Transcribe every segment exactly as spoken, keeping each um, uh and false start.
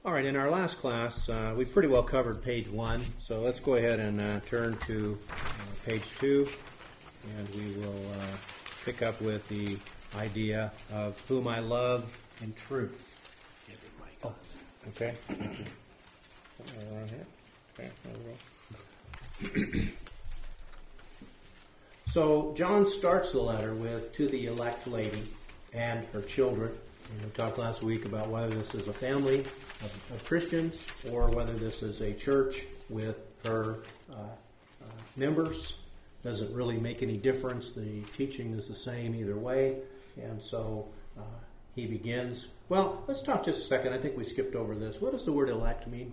All right, in our last class, uh, we pretty well covered page one, so let's go ahead and uh, turn to uh, page two, and we will uh, pick up with the idea of whom I love in truth. Oh, okay. Okay, there we go. So John starts the letter with, to the elect lady and her children. And we talked last week about whether this is a family of, of Christians or whether this is a church with her uh, uh, members. Doesn't really make any difference. The teaching is the same either way. And so uh, he begins. Well, let's talk just a second. I think we skipped over this. What does the word elect mean?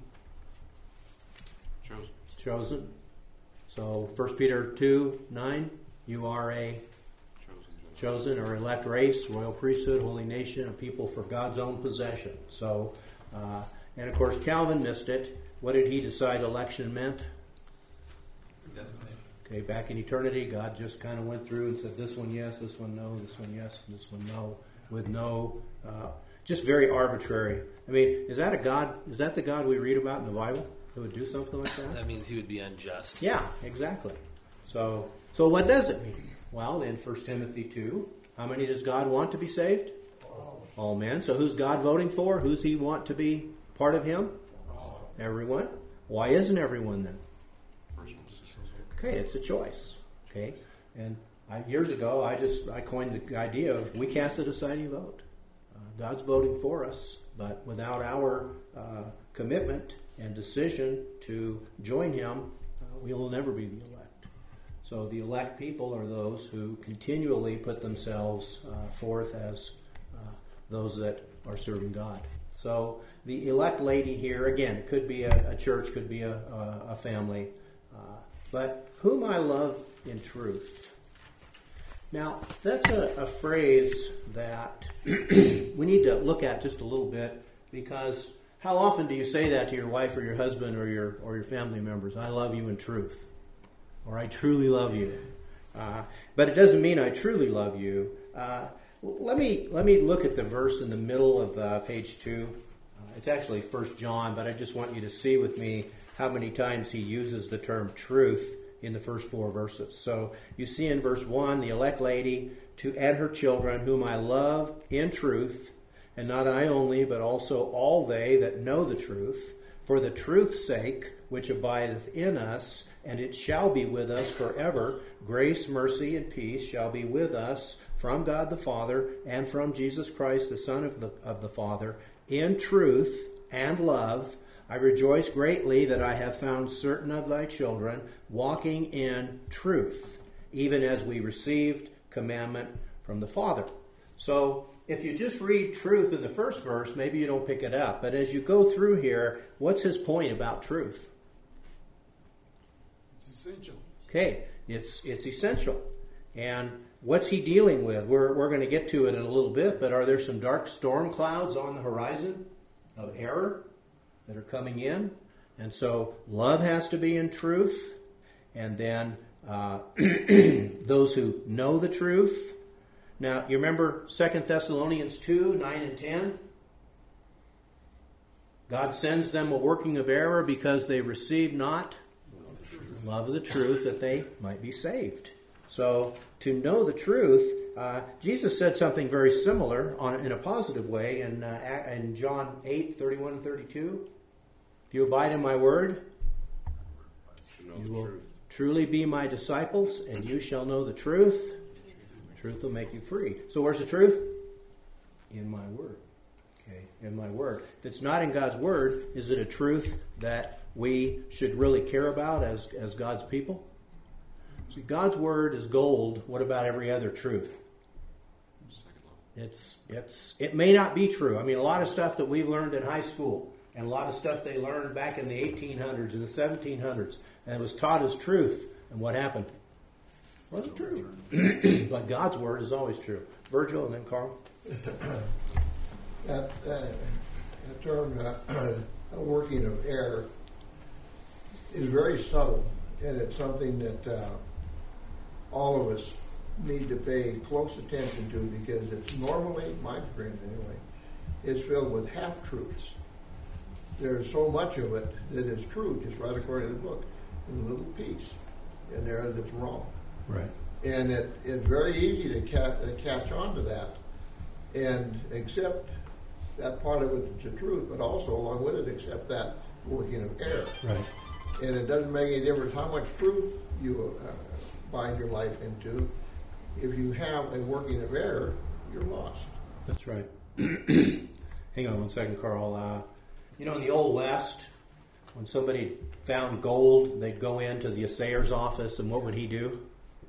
Chosen. Chosen. So First Peter two nine, you are a chosen or elect race, royal priesthood, holy nation, a people for God's own possession. So, uh, and of course Calvin missed it. What did he decide election meant? Predestination. Okay, back in eternity, God just kind of went through and said, this one yes, this one no, this one yes, this one no, with no, uh, just very arbitrary. I mean, is that a God, is that the God we read about in the Bible who would do something like that? That means he would be unjust. Yeah, exactly. So, so what does it mean? Well, in First Timothy two, how many does God want to be saved? All. All men. So who's God voting for? Who's he want to be part of him? All. Everyone. Why isn't everyone then? Okay, it's a choice. Okay, and I, years ago, I just I coined the idea of we cast a deciding vote. Uh, God's voting for us, but without our uh, commitment and decision to join him, uh, we will never be the elect. So the elect people are those who continually put themselves uh, forth as uh, those that are serving God. So the elect lady here, again, it could be a, a church, could be a, a, a family, uh, but whom I love in truth. Now, that's a, a phrase that we need to look at just a little bit, because how often do you say that to your wife or your husband or your or your family members? I love you in truth. Or I truly love you. Uh, but it doesn't mean I truly love you. Uh, let me let me look at the verse in the middle of uh, page two. Uh, it's actually First John, but I just want you to see with me how many times he uses the term truth in the first four verses. So you see in verse one, the elect lady to and her children, whom I love in truth, and not I only, but also all they that know the truth, for the truth's sake, which abideth in us, and it shall be with us forever. Grace, mercy, and peace shall be with us from God the Father and from Jesus Christ, the Son of the, of the Father, in truth and love. I rejoice greatly that I have found certain of thy children walking in truth, even as we received commandment from the Father. So if you just read truth in the first verse, maybe you don't pick it up. But as you go through here, what's his point about truth? Essential. Okay, it's it's essential. And what's he dealing with? We're we're going to get to it in a little bit, but are there some dark storm clouds on the horizon of error that are coming in? And so love has to be in truth, and then uh, those who know the truth. Now, you remember Second Thessalonians two, nine and ten? God sends them a working of error because they receive not love of the truth, that they might be saved. So, to know the truth, uh, Jesus said something very similar on, in a positive way in, uh, in John eight, thirty-one and thirty-two. If you abide in my word, you will truly be my disciples, and you shall know the truth. The truth will make you free. So where's the truth? In my word. Okay, in my word. If it's not in God's word, is it a truth that we should really care about as, as God's people? See, God's word is gold. What about every other truth? It's it's it may not be true. I mean, a lot of stuff that we've learned in high school and a lot of stuff they learned back in the eighteen hundreds and the seventeen hundreds, and it was taught as truth. And what happened? It wasn't true. But God's word is always true. Virgil and then Carl. That, uh, that term, uh, working of error, is very subtle, and it's something that uh, all of us need to pay close attention to, because it's normally, my experience anyway, is filled with half-truths. there's so much of it that is true, just right according to the book. There's a little piece in there that's wrong. Right. And it, it's very easy to, ca- to catch on to that and accept that part of it is the truth, but also along with it accept that working of error. Right. And it doesn't make any difference how much truth you uh, bind your life into. If you have a working of error, you're lost. That's right. Hang on one second, Carl. Uh, you know, in the Old West, when somebody found gold, they'd go into the assayer's office, and what would he do?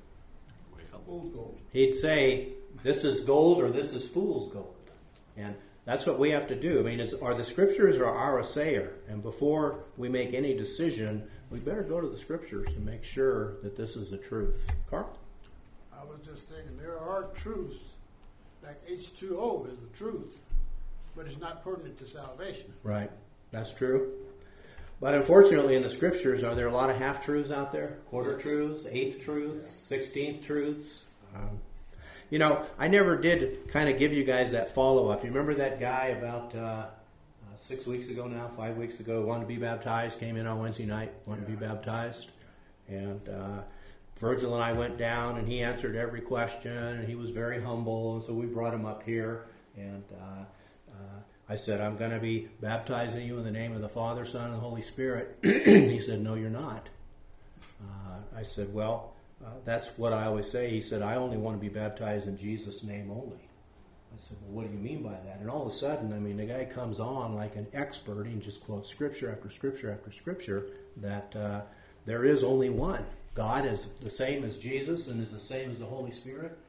Fool's gold. He'd say, this is gold or this is fool's gold. And that's what we have to do. I mean, is, are the Scriptures or our assayer? And before we make any decision, we better go to the Scriptures and make sure that this is the truth. Carl? I was just thinking, there are truths, like H two O is the truth, but it's not pertinent to salvation. Right. That's true. But unfortunately, in the Scriptures, are there a lot of half-truths out there? Quarter-truths, eighth-truths, sixteenth-truths? Um, you know, I never did kind of give you guys that follow-up. You remember that guy about uh, uh, six weeks ago now, five weeks ago, wanted to be baptized, came in on Wednesday night, wanted yeah. to be baptized. And uh, Virgil and I went down, and he answered every question, and he was very humble, and so we brought him up here, and uh, uh, I said, I'm going to be baptizing you in the name of the Father, Son, and Holy Spirit. He said, no, you're not. Uh, I said, well, uh, that's what I always say. He said, I only want to be baptized in Jesus' name only. I said, well, what do you mean by that? And all of a sudden, I mean, the guy comes on like an expert. He just quotes scripture after scripture after scripture that uh, there is only one. God is the same as Jesus and is the same as the Holy Spirit.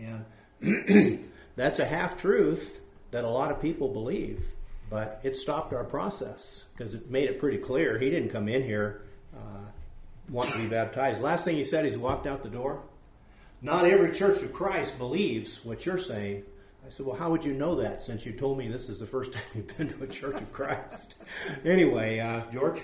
And that's a half-truth that a lot of people believe, but it stopped our process because it made it pretty clear he didn't come in here uh, wanting to be baptized. Last thing he said is he walked out the door. Not every Church of Christ believes what you're saying. I said, well, how would you know that since you told me this is the first time you've been to a Church of Christ? Anyway, uh, George?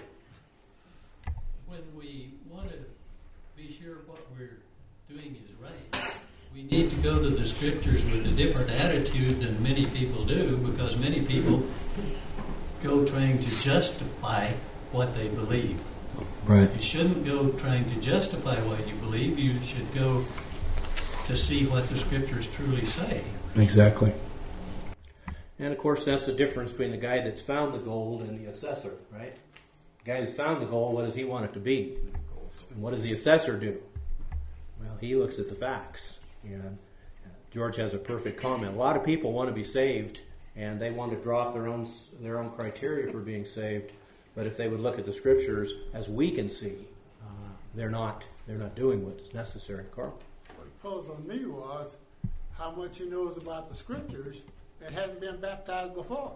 When we want to be sure what we're doing is right, we need to go to the Scriptures with a different attitude than many people do, because many people go trying to justify what they believe. Right. You shouldn't go trying to justify what you believe. You should go to see what the Scriptures truly say. Exactly. And of course, that's the difference between the guy that's found the gold and the assessor, right? The guy that's found the gold, what does he want it to be? And what does the assessor do? Well, he looks at the facts. And George has a perfect comment. A lot of people want to be saved, and they want to draw up their own their own criteria for being saved. But if they would look at the Scriptures, as we can see, uh, they're not they're not doing what is necessary. Carl? What it posed on me was how much he knows about the Scriptures and hasn't been baptized before.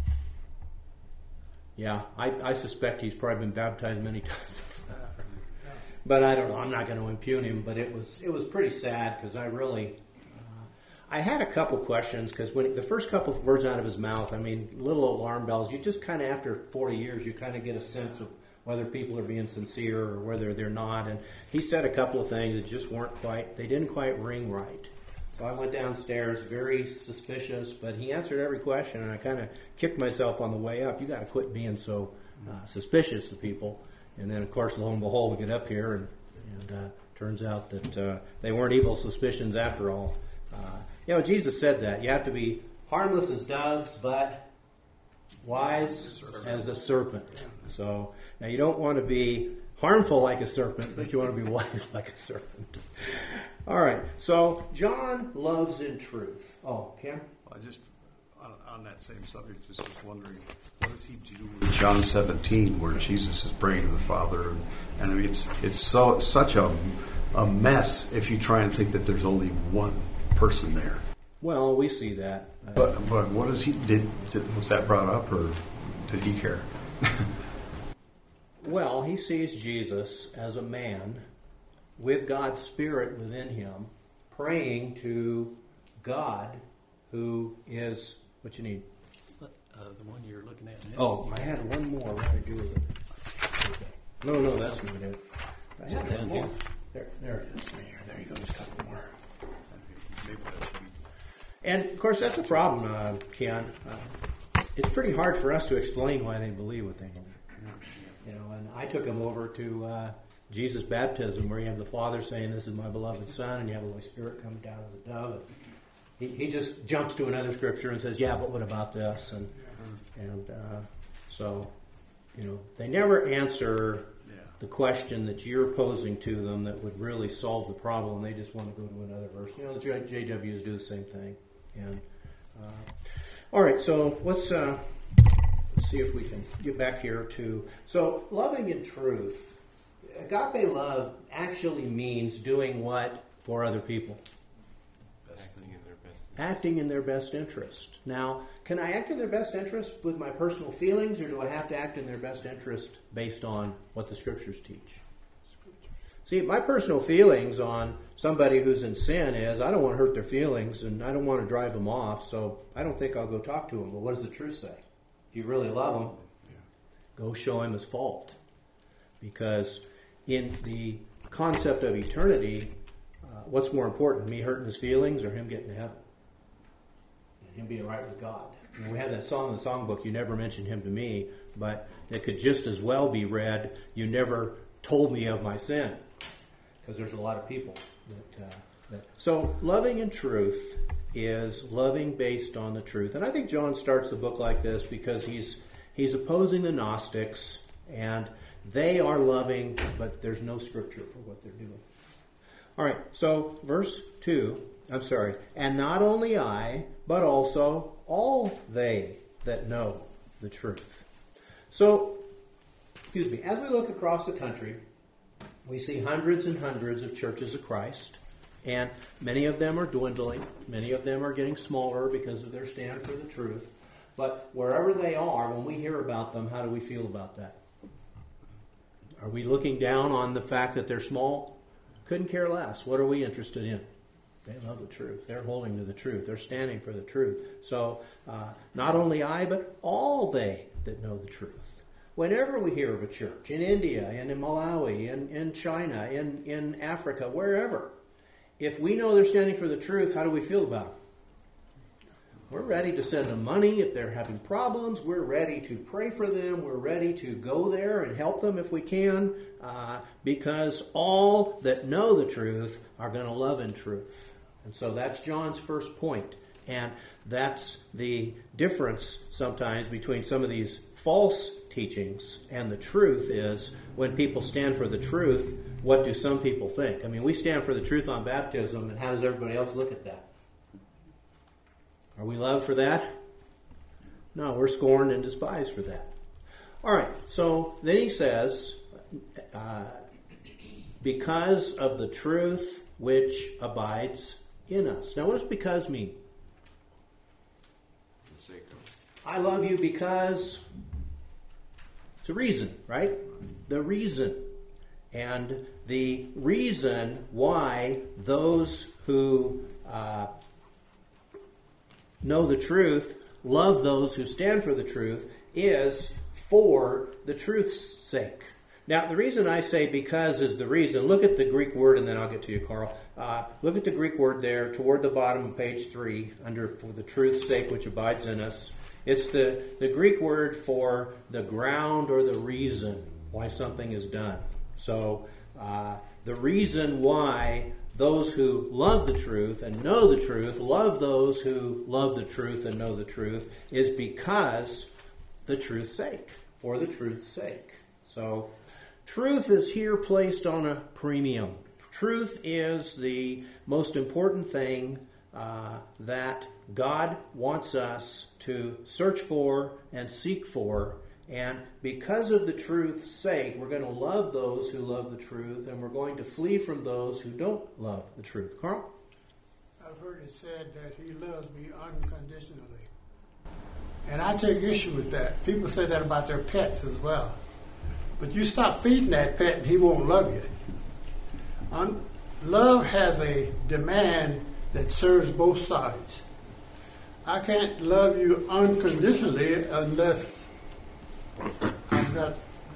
Yeah, I, I suspect he's probably been baptized many times before. Uh, yeah. But I don't know. I'm not going to impugn him. But it was it was pretty sad because I really uh, I had a couple questions because when the first couple of words out of his mouth, I mean, little alarm bells. You just kind of after forty years, you kind of get a sense of whether people are being sincere or whether they're not. And he said a couple of things that just weren't quite. They didn't quite ring right. So I went downstairs, very suspicious, but he answered every question, and I kind of kicked myself on the way up. You got to quit being so uh, suspicious of people. And then, of course, lo and behold, we get up here, and, and uh, turns out that uh, they weren't evil suspicions after all. Uh, you know, Jesus said that. You have to be harmless as doves, but wise as a serpent. So now you don't want to be harmful like a serpent, but you want to be wise like a serpent. All right, so John loves in truth. Oh, Ken? I just, on, on that same subject, just was wondering, what does he do with John seventeen, where Jesus is praying to the Father? And, and I mean, it's it's so such a, a mess if you try and think that there's only one person there. Well, we see that. Uh, But but what does he, did, did was that brought up, or did he care? Well, he sees Jesus as a man with God's Spirit within him, praying to God, who is, what you need? Uh, the one you're looking at now. Oh, I had one more. What did I do with it? Okay. No, no, that's not it. I had one more. There, there it is. Right here. There you go. Just a couple more. Maybe that should be. And, of course, that's a problem, uh, Ken. Uh, it's pretty hard for us to explain why they believe what they believe. You know, and I took them over to uh, Jesus' baptism, where you have the Father saying, "This is my beloved Son," and you have the Holy Spirit coming down as a dove. He, he just jumps to another scripture and says, "Yeah, but what about this?" And and uh, so, you know, they never answer Yeah. the question that you're posing to them that would really solve the problem. They just want to go to another verse. You know, the J- J Ws do the same thing. And uh, all right, so let's uh, let's see if we can get back here to so loving in truth. Agape love actually means doing what for other people? Acting in their best. Acting in their best interest. Now, can I act in their best interest with my personal feelings, or do I have to act in their best interest based on what the Scriptures teach? See, my personal feelings on somebody who's in sin is I don't want to hurt their feelings and I don't want to drive them off, so I don't think I'll go talk to them. But what does the truth say? If you really love him, go show him his fault. Because in the concept of eternity, uh, what's more important, me hurting his feelings or him getting to heaven? And him being right with God. You know, we have that song in the songbook, "You never mentioned him to me," but it could just as well be read, "You never told me of my sin." Because there's a lot of people that, uh, that... So loving in truth is loving based on the truth. And I think John starts the book like this because he's he's opposing the Gnostics, and they are loving, but there's no scripture for what they're doing. All right, so verse two, I'm sorry, "And not only I, but also all they that know the truth." So, excuse me, as we look across the country, we see hundreds and hundreds of churches of Christ, and many of them are dwindling. Many of them are getting smaller because of their stand for the truth. But wherever they are, when we hear about them, how do we feel about that? Are we looking down on the fact that they're small? Couldn't care less. What are we interested in? They love the truth. They're holding to the truth. They're standing for the truth. So uh, not only I, but all they that know the truth. Whenever we hear of a church in India, and in Malawi, in, in China, in, in Africa, wherever, if we know they're standing for the truth, how do we feel about them? We're ready to send them money if they're having problems. We're ready to pray for them. We're ready to go there and help them if we can, uh, because all that know the truth are going to love in truth. And so that's John's first point. And that's the difference sometimes between some of these false teachings and the truth is when people stand for the truth, what do some people think? I mean, we stand for the truth on baptism, and how does everybody else look at that? Are we loved for that? No, we're scorned and despised for that. All right, so then he says, uh, because of the truth which abides in us. Now, what does because mean? For the sake of. I love you because it's a reason, right? The reason. And the reason why those who uh, know the truth, love those who stand for the truth, is for the truth's sake. Now, the reason I say because is the reason. Look at the Greek word, and then I'll get to you, Carl. Uh, look at the Greek word there toward the bottom of page three, under for the truth's sake which abides in us. It's the, the Greek word for the ground or the reason why something is done. So uh, the reason why those who love the truth and know the truth love those who love the truth and know the truth is because the truth's sake, for the truth's sake. So truth is here placed on a premium. Truth is the most important thing uh, that God wants us to search for and seek for. And because of the truth's sake, we're going to love those who love the truth, and we're going to flee from those who don't love the truth. Carl? I've heard it said that he loves me unconditionally. And I take issue with that. People say that about their pets as well. But you stop feeding that pet and he won't love you. Un- love has a demand that serves both sides. I can't love you unconditionally unless I've got,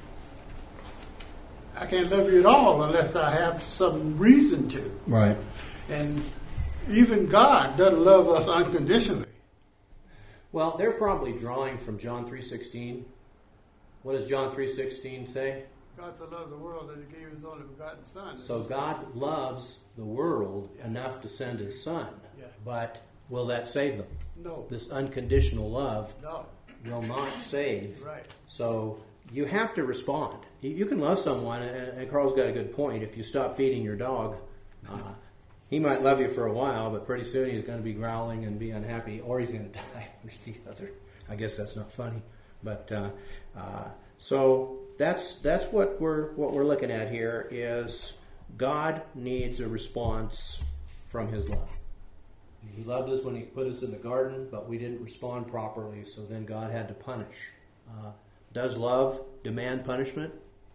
I can't love you at all unless I have some reason to. Right. And even God doesn't love us unconditionally. Well, they're probably drawing from John three sixteen. What does John three sixteen say? God so loved the world that he gave his only begotten Son. So God loves the world yeah. enough to send his Son. Yeah. But will that save them? No. This unconditional love no. will not save. Right. So you have to respond. You, you can love someone, and, and Carl's got a good point. If you stop feeding your dog, uh, he might love you for a while, but pretty soon he's going to be growling and be unhappy, or he's going to die. The other. I guess that's not funny, but uh, uh, so that's that's what we're what we're looking at here is God needs a response from His love. He loved us when He put us in the garden, but we didn't respond properly, so then God had to punish. Uh, does love demand punishment?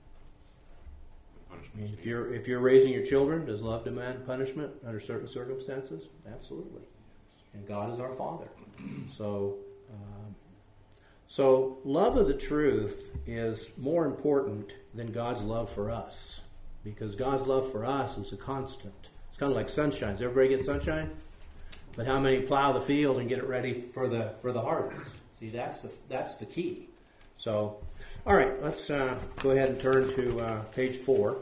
I mean, if you're if you're raising your children, does love demand punishment under certain circumstances? Absolutely. And God is our Father. So, um, so love of the truth is more important than God's love for us, because God's love for us is a constant. It's kind of like sunshine. Does everybody get sunshine? But how many plow the field and get it ready for the for the harvest? See, that's the that's the key. So, all right, let's uh, go ahead and turn to uh, page four,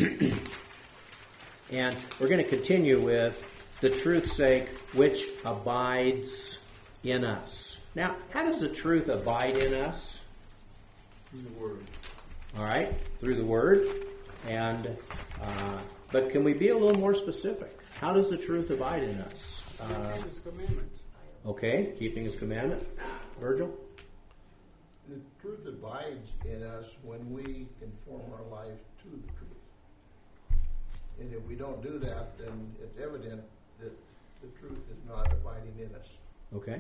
and we're going to continue with the truth's sake, which abides in us. Now, how does the truth abide in us? Through the Word. All right, through the Word, and uh, but can we be a little more specific? How does the truth abide in us? Uh, His commandments. Okay, keeping His commandments. Virgil? The truth abides in us when we conform our life to the truth. And if we don't do that, then it's evident that the truth is not abiding in us. Okay.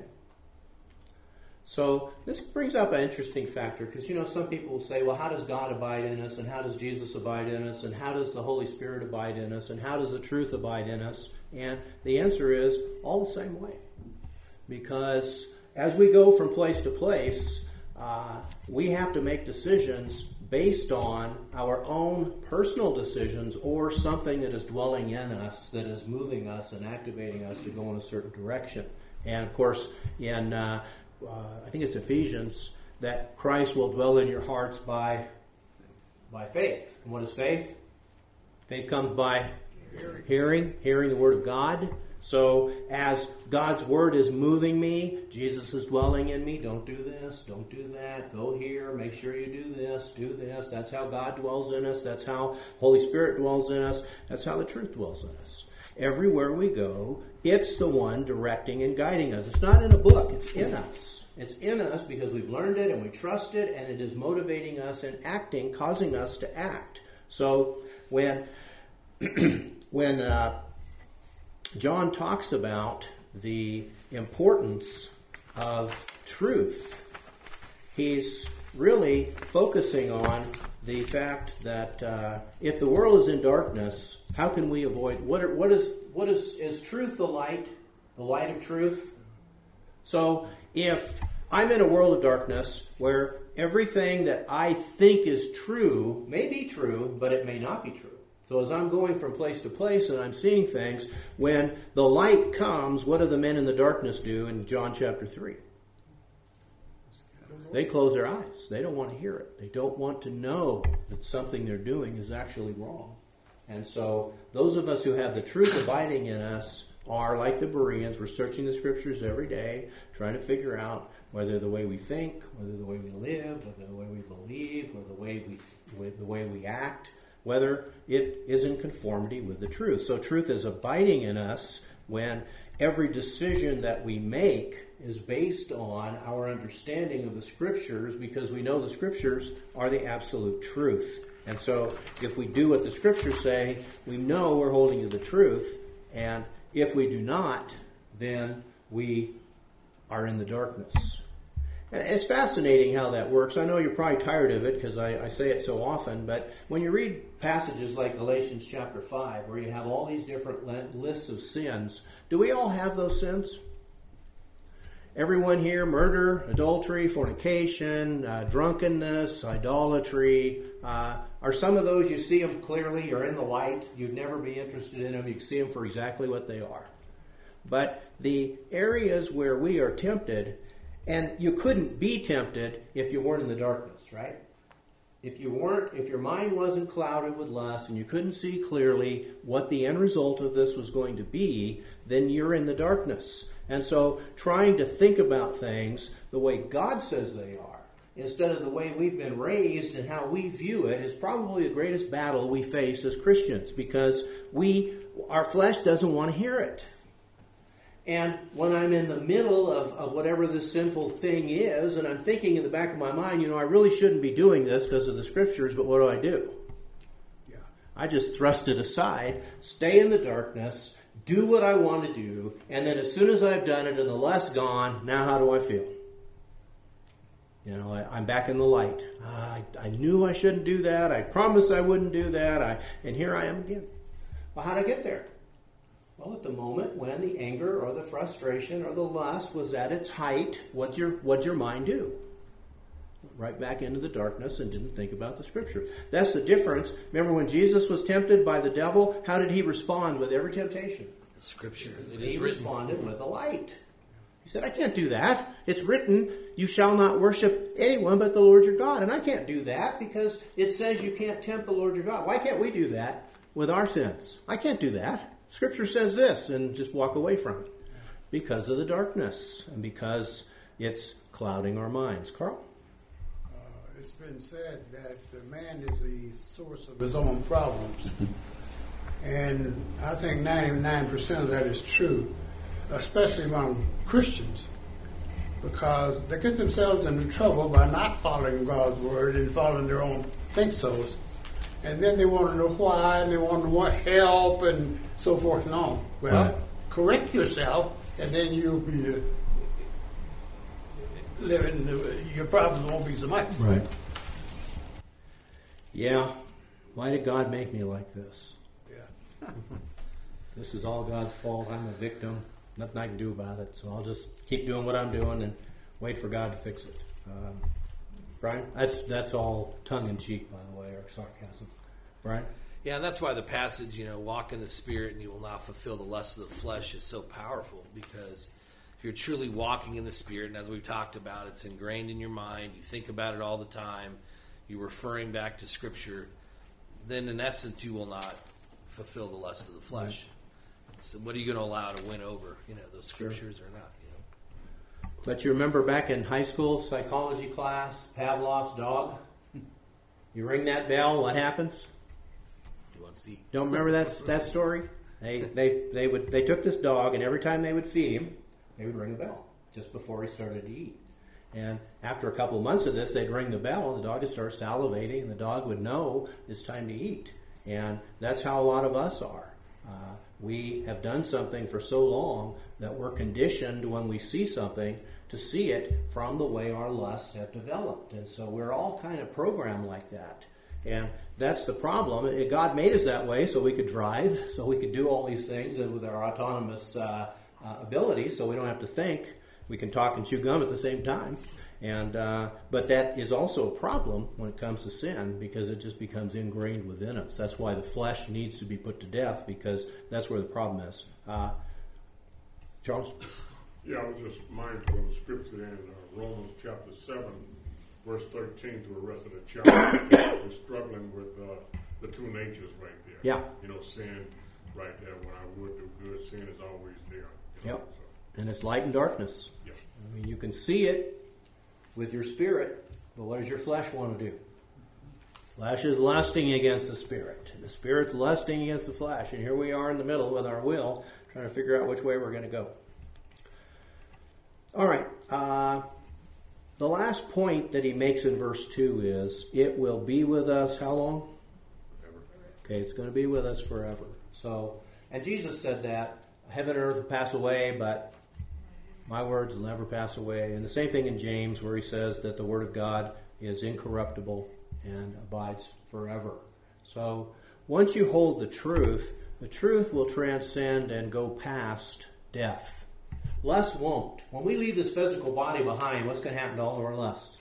So this brings up an interesting factor, because, you know, some people will say, well, how does God abide in us, and how does Jesus abide in us, and how does the Holy Spirit abide in us, and how does the truth abide in us? And the answer is all the same way. Because as we go from place to place, uh, we have to make decisions based on our own personal decisions or something that is dwelling in us, that is moving us and activating us to go in a certain direction. And, of course, in... Uh, Uh, I think it's Ephesians, that Christ will dwell in your hearts by by faith. And what is faith? Faith comes by hearing, hearing, hearing the Word of God. So as God's Word is moving me, Jesus is dwelling in me. Don't do this, don't do that, go here, make sure you do this, do this. That's how God dwells in us. That's how Holy Spirit dwells in us. That's how the truth dwells in us. Everywhere we go, it's the one directing and guiding us. It's not in a book. It's in us. It's in us because we've learned it and we trust it, and it is motivating us and acting, causing us to act. So when when uh, John talks about the importance of truth, he's really focusing on the fact that uh, if the world is in darkness, how can we avoid what? Are, what is what is is truth the light, the light of truth? So if I'm in a world of darkness where everything that I think is true may be true, but it may not be true. So as I'm going from place to place and I'm seeing things, when the light comes, what do the men in the darkness do in John chapter three? They close their eyes. They don't want to hear it. They don't want to know that something they're doing is actually wrong. And so those of us who have the truth abiding in us are like the Bereans. We're searching the Scriptures every day, trying to figure out whether the way we think, whether the way we live, whether the way we believe, or the way we, with the way we act, whether it is in conformity with the truth. So truth is abiding in us when every decision that we make is based on our understanding of the Scriptures, because we know the Scriptures are the absolute truth. And so if we do what the Scriptures say, we know we're holding to the truth. And if we do not, then we are in the darkness. And it's fascinating how that works. I know you're probably tired of it because I, I say it so often, but when you read passages like Galatians chapter five, where you have all these different lists of sins, do we all have those sins? Everyone here, murder, adultery, fornication, uh, drunkenness, idolatry. Uh, are some of those, you see them clearly, you're in the light, you'd never be interested in them, you can see them for exactly what they are. But the areas where we are tempted, And you couldn't be tempted if you weren't in the darkness, right? If you weren't, if your mind wasn't clouded with lust and you couldn't see clearly what the end result of this was going to be, then you're in the darkness. And so trying to think about things the way God says they are, instead of the way we've been raised and how we view it, is probably the greatest battle we face as Christians, because we, our flesh doesn't want to hear it. And when I'm in the middle of, of whatever this sinful thing is, and I'm thinking in the back of my mind, you know, I really shouldn't be doing this because of the Scriptures, but what do I do? Yeah. I just thrust it aside, stay in the darkness, do what I want to do, and then as soon as I've done it and the lust's gone, now how do I feel? You know, I, I'm back in the light. Uh, I, I knew I shouldn't do that. I promised I wouldn't do that. I, and here I am again. Well, how'd I get there? Well, at the moment when the anger or the frustration or the lust was at its height, what'd your, what'd your mind do? Right back into the darkness and didn't think about the Scripture. That's the difference. Remember when Jesus was tempted by the devil, how did he respond with every temptation? The Scripture. It He is written. responded with the light. He said, I can't do that. It's written, you shall not worship anyone but the Lord your God. And I can't do that because it says you can't tempt the Lord your God. Why can't we do that with our sins? I can't do that. Scripture says this, and just walk away from it. Because of the darkness and because it's clouding our minds. Carl? Uh, it's been said that the man is the source of his own problems. And I think ninety-nine percent of that is true, especially among Christians, because they get themselves into trouble by not following God's word and following their own think-sos. And then they want to know why, and they want to want help, and so forth and on. Well, Right. correct yourself, and then you'll be uh, living, uh, your problems won't be so much. Right. Yeah. Why did God make me like this? Yeah. This is all God's fault. I'm a victim. Nothing I can do about it. So I'll just keep doing what I'm doing and wait for God to fix it. Um, Brian? That's that's all tongue-in-cheek, by the way, or sarcasm. Brian? Yeah, and that's why the passage, you know, walk in the Spirit and you will not fulfill the lust of the flesh is so powerful, because if you're truly walking in the Spirit, and as we've talked about, it's ingrained in your mind, you think about it all the time, you're referring back to Scripture, then in essence you will not fulfill the lust of the flesh. So what are you going to allow to win over, you know, those Scriptures or not? You know? But you remember back in high school psychology class, Pavlov's dog? You ring that bell, what happens? He wants to eat. Don't remember that that story? They they they would they took this dog, and every time they would feed him, they would ring a bell just before he started to eat. And after a couple of months of this, they'd ring the bell, and the dog would start salivating, and the dog would know it's time to eat. And that's how a lot of us are. Uh, we have done something for so long that we're conditioned when we see something to see it from the way our lusts have developed. And so we're all kind of programmed like that. And that's the problem. God made us that way so we could drive, so we could do all these things and with our autonomous uh, uh, abilities, so we don't have to think. We can talk and chew gum at the same time. And uh, but that is also a problem when it comes to sin, because it just becomes ingrained within us. That's why the flesh needs to be put to death, because that's where the problem is. Uh, Charles? Yeah, I was just mindful of the scripture in uh, Romans chapter seven, verse thirteen to the rest of the chapter. We're struggling with uh, the two natures right there. Yeah. You know, sin right there. When I would do good, sin is always there. You know? Yep. And it's light and darkness. Yeah. I mean, you can see it with your spirit, but what does your flesh want to do? Flesh is lusting against the spirit, and the spirit's lusting against the flesh. And here we are in the middle with our will, trying to figure out which way we're going to go. All right. Uh, the last point that he makes in verse two is, it will be with us how long? Forever. Okay, it's going to be with us forever. So, and Jesus said that, heaven and earth will pass away, but my words will never pass away. And the same thing in James, where he says that the word of God is incorruptible and abides forever. So once you hold the truth, the truth will transcend and go past death. Lust won't. When we leave this physical body behind, what's going to happen to all of our lusts?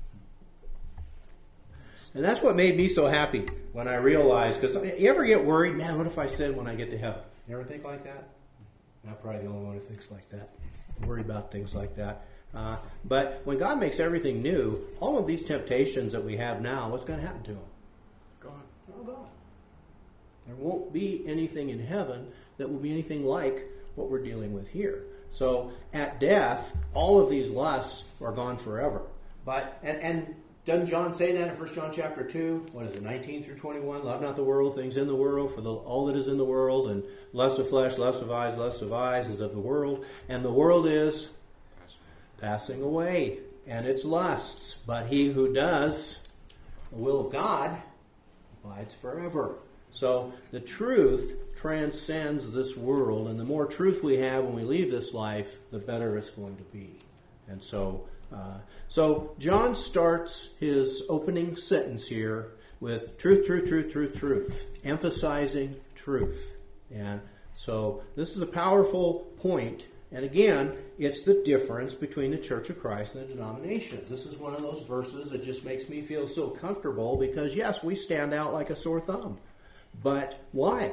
And that's what made me so happy when I realized, because you ever get worried, man, what if I sin when I get to heaven? You ever think like that? I'm probably the only one who thinks like that. Worry about things like that. Uh, but when God makes everything new, all of these temptations that we have now, what's going to happen to them? Gone. Oh, God. There won't be anything in heaven that will be anything like what we're dealing with here. So at death, all of these lusts are gone forever. But and, and doesn't John say that in First John chapter two? What is it, nineteen through twenty-one? Love not the world, things in the world, for the, all that is in the world, and lust of flesh, lust of eyes, lust of eyes is of the world. And the world is passing away, and its lusts. But he who does the will of God abides forever. So the truth transcends this world, and the more truth we have when we leave this life, the better it's going to be. And so, uh, so John starts his opening sentence here with truth, truth, truth, truth, truth, emphasizing truth. And so this is a powerful point. And again, it's the difference between the Church of Christ and the denominations. This is one of those verses that just makes me feel so comfortable because, yes, we stand out like a sore thumb. But why?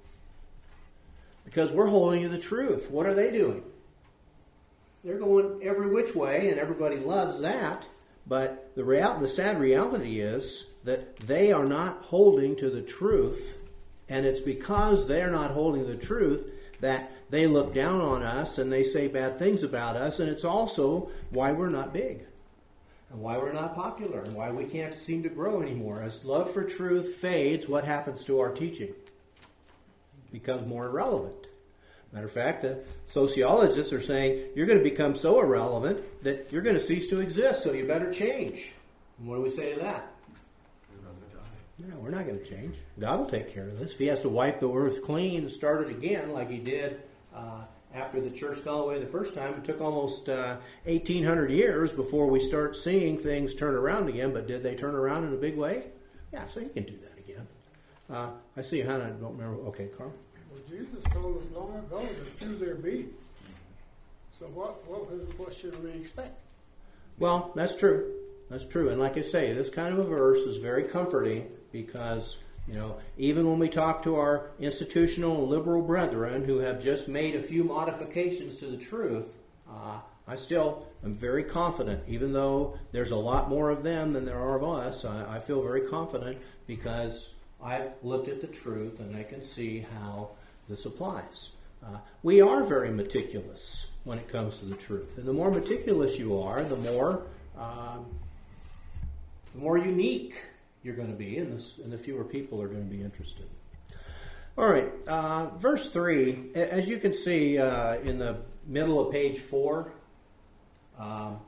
Because we're holding to the truth. What are they doing? They're going every which way, and everybody loves that. But the real, the sad reality is that they are not holding to the truth, and it's because they're not holding to the truth that they look down on us and they say bad things about us, and it's also why we're not big. And why we're not popular, and why we can't seem to grow anymore. As love for truth fades, what happens to our teaching? It becomes more irrelevant. Matter of fact, the sociologists are saying you're going to become so irrelevant that you're going to cease to exist, so you better change. And what do we say to that? No, we're not going to change. God will take care of this. If he has to wipe the earth clean and start it again like he did uh, after the church fell away the first time, it took almost uh, eighteen hundred years before we start seeing things turn around again. But did they turn around in a big way? Yeah, so you can do that again. Uh, I see Hannah. I don't remember. Okay, Carl. Well, Jesus told us long ago that few there be. So what, what, what should we expect? Well, that's true. That's true. And like I say, this kind of a verse is very comforting because, you know, even when we talk to our institutional and liberal brethren who have just made a few modifications to the truth, uh, I still am very confident, even though there's a lot more of them than there are of us. I, I feel very confident because I've looked at the truth and I can see how this applies. Uh, we are very meticulous when it comes to the truth. And the more meticulous you are, the more um, the more unique you're going to be, and, this, and the fewer people are going to be interested. All right, uh, verse three, as you can see uh, in the middle of page four, um,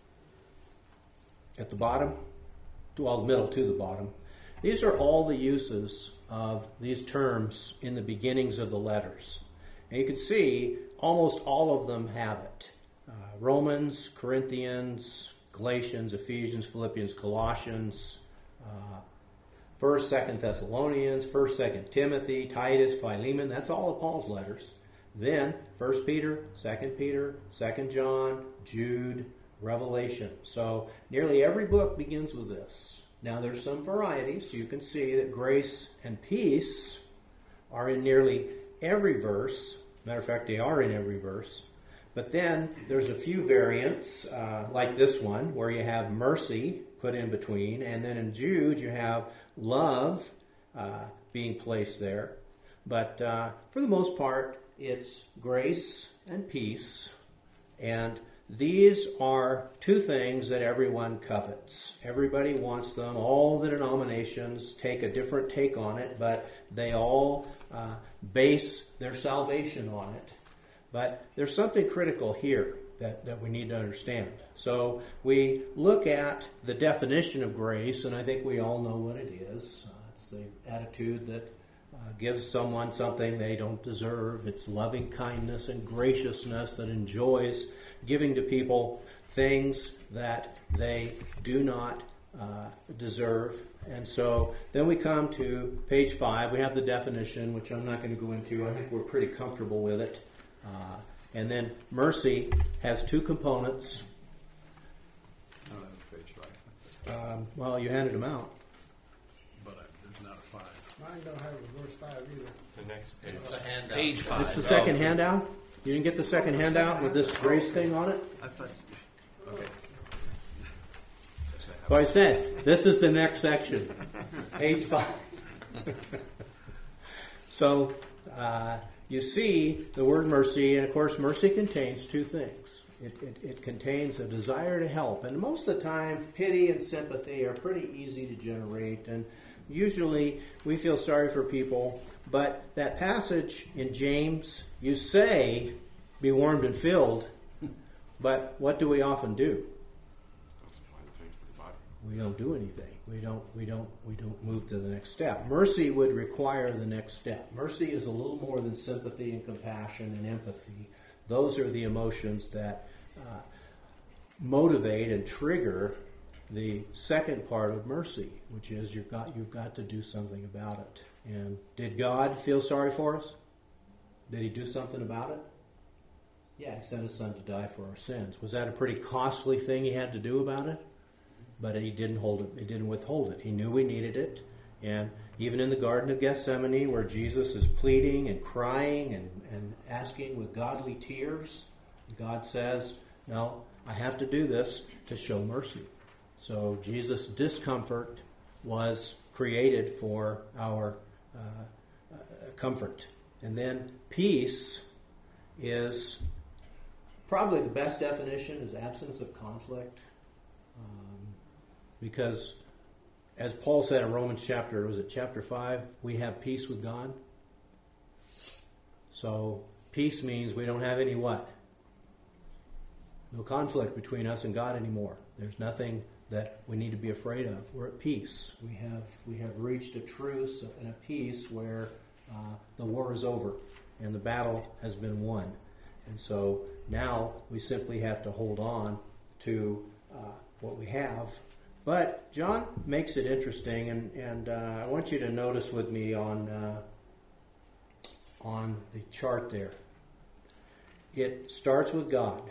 at the bottom, well, the middle to the bottom, these are all the uses of these terms in the beginnings of the letters. And you can see almost all of them have it. Uh, Romans, Corinthians, Galatians, Ephesians, Philippians, Colossians, uh, First, Second Thessalonians, First, Second Timothy, Titus, Philemon. That's all of Paul's letters. Then First Peter, Second Peter, Second John, Jude, Revelation. So nearly every book begins with this. Now there's some varieties. You can see that grace and peace are in nearly every verse. Matter of fact, they are in every verse. But then there's a few variants, uh, like this one, where you have mercy put in between. And then in Jude, you have love uh, being placed there. But uh, for the most part, it's grace and peace. And these are two things that everyone covets. Everybody wants them. All the denominations take a different take on it, but they all uh, base their salvation on it. But there's something critical here that, that we need to understand. So we look at the definition of grace, and I think we all know what it is. Uh, it's the attitude that uh, gives someone something they don't deserve. It's loving kindness and graciousness that enjoys giving to people things that they do not uh, deserve. And so then we come to page five. We have the definition, which I'm not going to go into. I think we're pretty comfortable with it. Uh, and then mercy has two components. I don't have a page five. Um, well, you handed them out. But I, there's not a five. Mine don't have a verse five either. The next page. It's the handout. Page five. It's the second handout. You didn't get the second handout with this grace thing on it? I thought Okay. So I said, this is the next section, page five. So uh, you see the word mercy, and of course mercy contains two things. It, it, it contains a desire to help, and most of the time pity and sympathy are pretty easy to generate, and usually we feel sorry for people, but that passage in James, you say, be warmed and filled, but what do we often do? We don't do anything. We don't. We don't. We don't move to the next step. Mercy would require the next step. Mercy is a little more than sympathy and compassion and empathy. Those are the emotions that uh, motivate and trigger the second part of mercy, which is you've got you've got to do something about it. And did God feel sorry for us? Did He do something about it? Yeah, He sent His Son to die for our sins. Was that a pretty costly thing He had to do about it? But he didn't hold it. He didn't withhold it. He knew we needed it. And even in the Garden of Gethsemane, where Jesus is pleading and crying and, and asking with godly tears, God says, no, I have to do this to show mercy. So Jesus' discomfort was created for our uh, uh, comfort. And then peace is probably the best definition is absence of conflict. Um, Because, as Paul said in Romans chapter, was it chapter five, we have peace with God. So, peace means we don't have any what? No conflict between us and God anymore. There's nothing that we need to be afraid of. We're at peace. We have we have reached a truce and a peace where uh, the war is over and the battle has been won. And so now we simply have to hold on to uh, what we have. But John makes it interesting, and, and uh, I want you to notice with me on uh, on the chart there. It starts with God.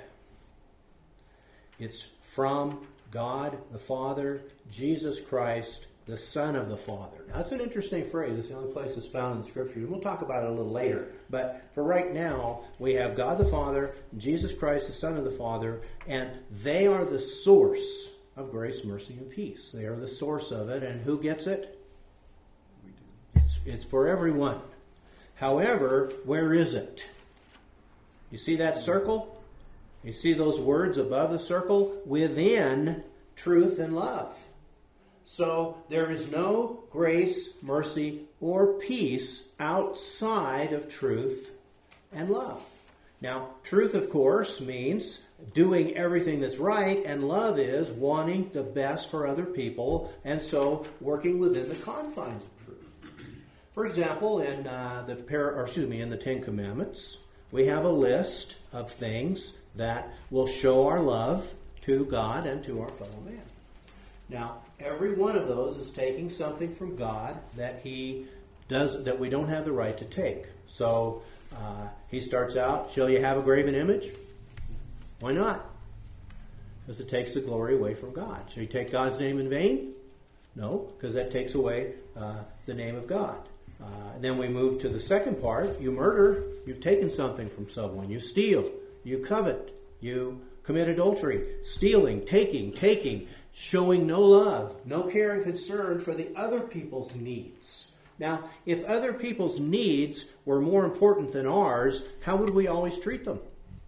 It's from God the Father, Jesus Christ, the Son of the Father. Now, that's an interesting phrase. It's the only place it's found in the Scripture. And we'll talk about it a little later. But for right now, we have God the Father, Jesus Christ, the Son of the Father, and they are the source of grace, mercy, and peace. They are the source of it, and who gets it? We do. It's, it's for everyone. However, where is it? You see that circle? You see those words above the circle? Within truth and love. So there is no grace, mercy, or peace outside of truth and love. Now, truth, of course, means doing everything that's right, and love is wanting the best for other people, and so working within the confines of truth. For example, in uh, the par- or excuse me, in the Ten Commandments, we have a list of things that will show our love to God and to our fellow man. Now, every one of those is taking something from God that He does that we don't have the right to take. So uh, He starts out, shall you have a graven image? Why not? Because it takes the glory away from God. Should you take God's name in vain? No, because that takes away uh, the name of God. Uh, and then we move to the second part. You murder, you've taken something from someone. You steal, you covet, you commit adultery, stealing, taking, taking, showing no love, no care and concern for the other people's needs. Now, if other people's needs were more important than ours, how would we always treat them?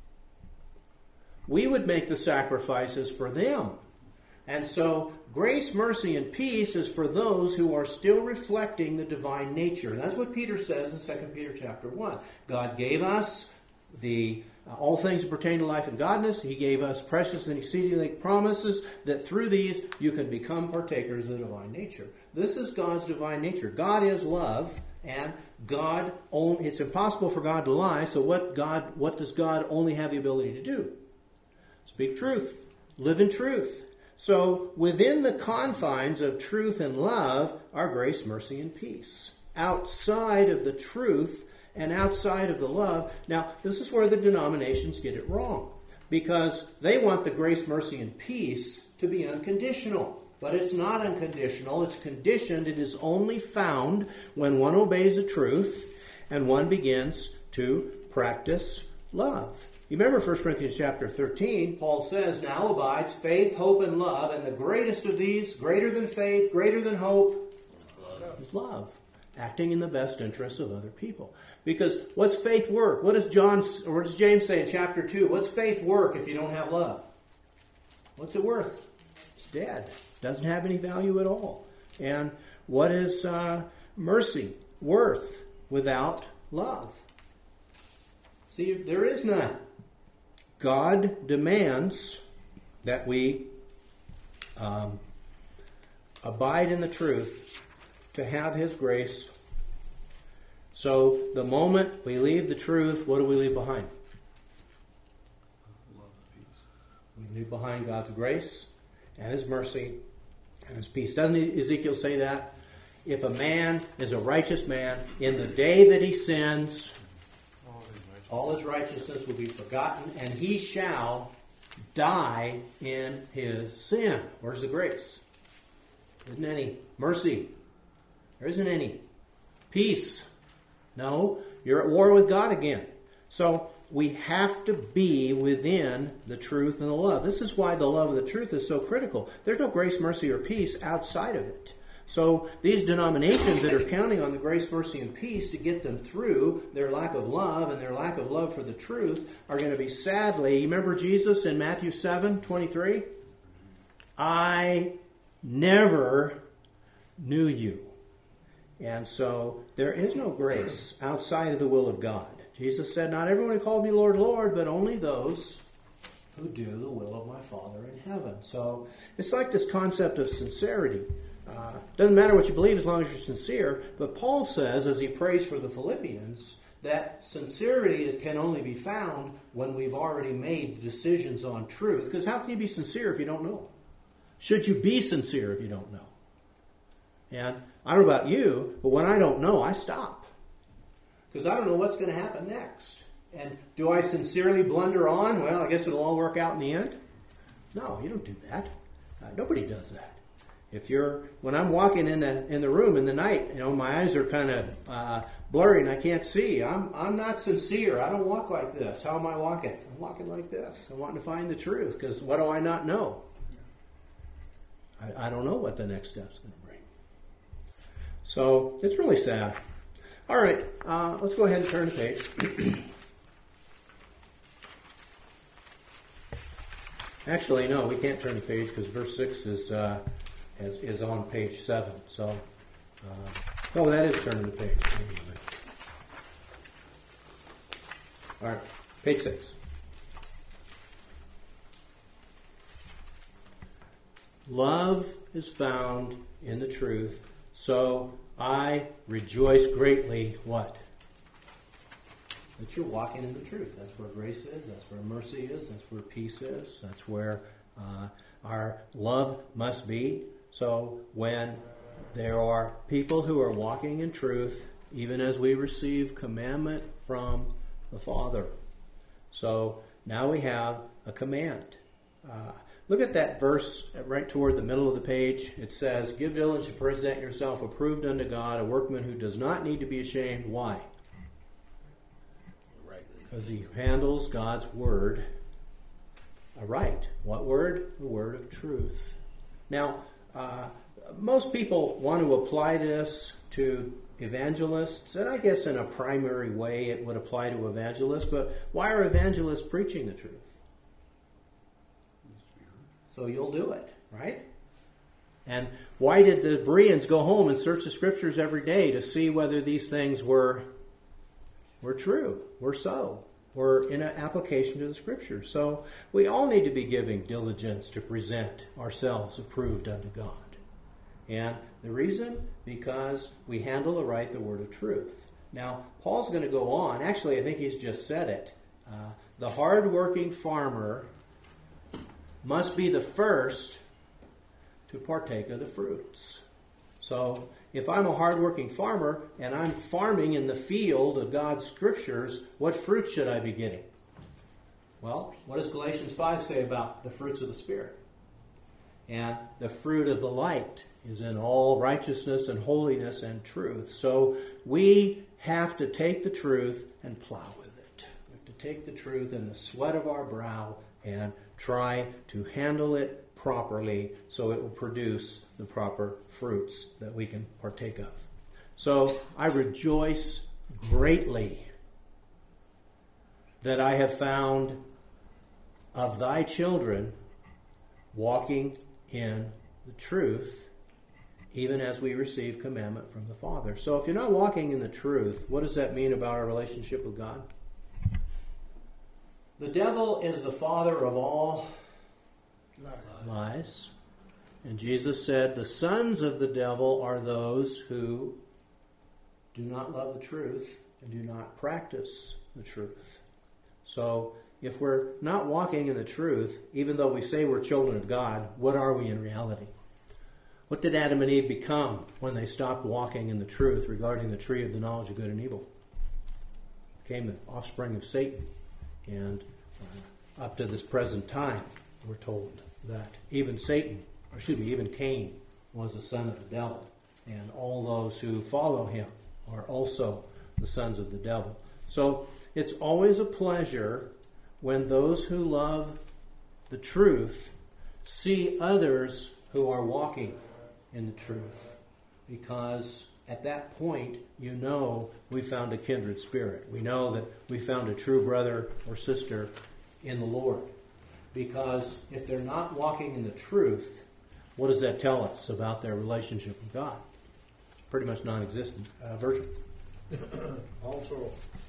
We would make the sacrifices for them. And so, grace, mercy, and peace is for those who are still reflecting the divine nature. And that's what Peter says in Second Peter chapter one. God gave us the uh, all things that pertain to life and godliness. He gave us precious and exceedingly promises that through these you can become partakers of the divine nature. This is God's divine nature. God is love, and God only, it's impossible for God to lie. So what God what does God only have the ability to do? Speak truth. Live in truth. So within the confines of truth and love are grace, mercy, and peace. Outside of the truth and outside of the love. Now, this is where the denominations get it wrong, because they want the grace, mercy, and peace to be unconditional. But it's not unconditional. It's conditioned. It is only found when one obeys the truth and one begins to practice love. You remember First Corinthians chapter thirteen, Paul says, now abides faith, hope, and love, and the greatest of these, greater than faith, greater than hope, is love. Acting in the best interests of other people. Because what's faith work? What does John, or what does James say in chapter two? What's faith work if you don't have love? What's it worth? It's dead. Doesn't have any value at all. And what is uh, mercy worth without love? See, there is none. God demands that we um, abide in the truth to have His grace. So the moment we leave the truth, what do we leave behind? Love and peace. We leave behind God's grace and His mercy and His peace. Doesn't Ezekiel say that? If a man is a righteous man, in the day that he sins, all his righteousness will be forgotten, and he shall die in his sin. Where's the grace? There isn't any. Mercy. There isn't any. Peace. No, you're at war with God again. So we have to be within the truth and the love. This is why the love of the truth is so critical. There's no grace, mercy, or peace outside of it. So these denominations that are counting on the grace, mercy, and peace to get them through their lack of love and their lack of love for the truth are going to be sadly, you remember Jesus in Matthew seven twenty-three? I never knew you. And so there is no grace outside of the will of God. Jesus said, not everyone who called me Lord, Lord, but only those who do the will of my Father in heaven. So it's like this concept of sincerity. Uh, doesn't matter what you believe as long as you're sincere. But Paul says, as he prays for the Philippians, that sincerity can only be found when we've already made decisions on truth. Because how can you be sincere if you don't know? Should you be sincere if you don't know? And I don't know about you, but when I don't know, I stop. Because I don't know what's going to happen next. And do I sincerely blunder on? Well, I guess it'll all work out in the end. No, you don't do that. Uh, nobody does that. If you're, when I'm walking in the in the room in the night, you know, my eyes are kind of uh, blurry and I can't see. I'm I'm not sincere. I don't walk like this. How am I walking? I'm walking like this. I'm wanting to find the truth because what do I not know? I, I don't know what the next step's going to bring. So it's really sad. All right, uh, let's go ahead and turn the page. Actually, no, we can't turn the page because verse six is. Uh, Is, is on page seven. So, uh, oh, that is turning the page. All right, page six. Love is found in the truth, so I rejoice greatly. What? That you're walking in the truth. That's where grace is. That's where mercy is. That's where peace is. That's where uh, our love must be. So when there are people who are walking in truth, even as we receive commandment from the Father. So now we have a command. Uh, look at that verse right toward the middle of the page. It says, give diligence to present yourself approved unto God, a workman who does not need to be ashamed. Why? Because he handles God's word aright. What word? The word of truth. Now, Uh, most people want to apply this to evangelists, and I guess in a primary way it would apply to evangelists, but why are evangelists preaching the truth? So you'll do it, right? And why did the Bereans go home and search the scriptures every day to see whether these things were were true, were so, were in an application to the scriptures? So we all need to be giving diligence to present ourselves approved unto God. And the reason? Because we handle aright the word of truth. Now, Paul's going to go on. Actually, I think he's just said it. Uh, the hard-working farmer must be the first to partake of the fruits. So if I'm a hard-working farmer and I'm farming in the field of God's scriptures, what fruit should I be getting? Well, what does Galatians five say about the fruits of the Spirit? And the fruit of the light is in all righteousness and holiness and truth. So we have to take the truth and plow with it. We have to take the truth in the sweat of our brow and try to handle it properly so it will produce the proper fruits that we can partake of. So I rejoice greatly that I have found of thy children walking in the truth, even as we receive commandment from the Father. So if you're not walking in the truth, what does that mean about our relationship with God? The devil is the father of all lies. And Jesus said, the sons of the devil are those who do not love the truth and do not practice the truth. So if we're not walking in the truth, even though we say we're children of God, what are we in reality? What did Adam and Eve become when they stopped walking in the truth regarding the tree of the knowledge of good and evil? Became the offspring of Satan. And uh, up to this present time, we're told that even Satan, or excuse me, even Cain was a son of the devil. And all those who follow him are also the sons of the devil. So it's always a pleasure when those who love the truth see others who are walking in the truth. Because at that point, you know we found a kindred spirit. We know that we found a true brother or sister in the Lord. Because if they're not walking in the truth, what does that tell us about their relationship with God? Pretty much non-existent. Uh, Virgil. Also,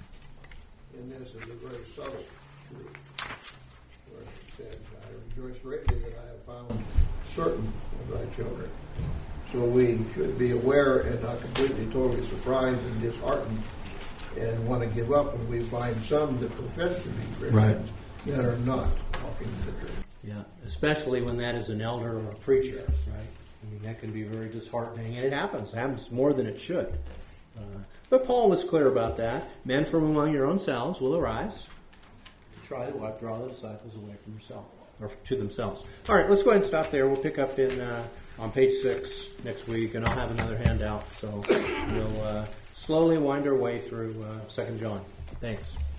in this is a very subtle truth, where it says, I rejoice greatly that I have found certain of thy children. So we should be aware and not completely, totally surprised and disheartened and want to give up when we find some that profess to be Christians right. that are not walking in the truth. Yeah, especially when that is an elder or a preacher, yes. right? I mean, that can be very disheartening, and it happens. It happens more than it should. Uh, but Paul was clear about that. Men from among your own selves will arise to try to draw the disciples away from yourself, or to themselves. All right, let's go ahead and stop there. We'll pick up in uh, on page six next week, and I'll have another handout. So we'll uh, slowly wind our way through uh, Second John. Thanks.